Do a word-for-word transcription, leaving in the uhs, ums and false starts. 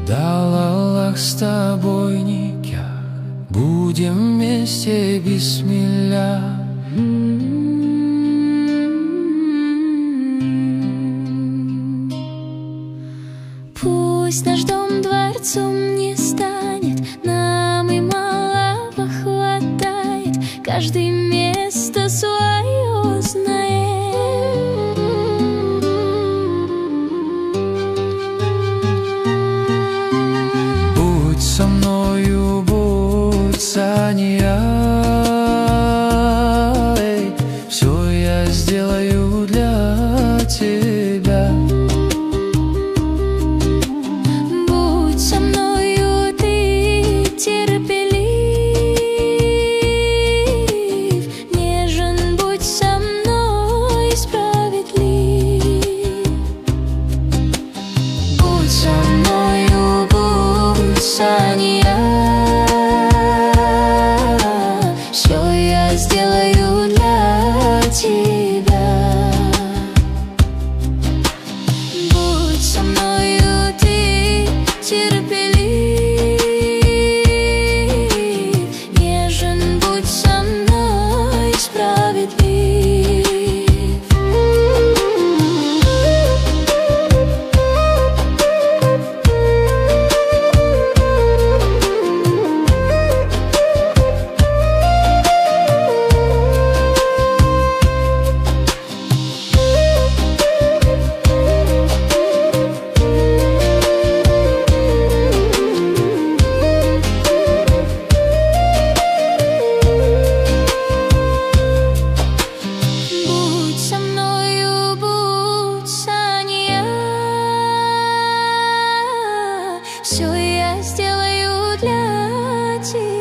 дал Аллах с тобой никях, будем вместе бисмилля. Пусть наш дом дворцом не станет, нам и малого хватает, каждый место свое знает. Будь со мною, будь, Сания, эй, все я сделаю для тебя. Будь со мною ты терпелив, нежен, будь со мной справедлив. Будь со мною, будь, Сания, все я сделаю для тебя. Будь со мною ты терпелив, нежен, будь со мной справедлив. Будь со мною, будь, Сания, все я сделаю для тебя.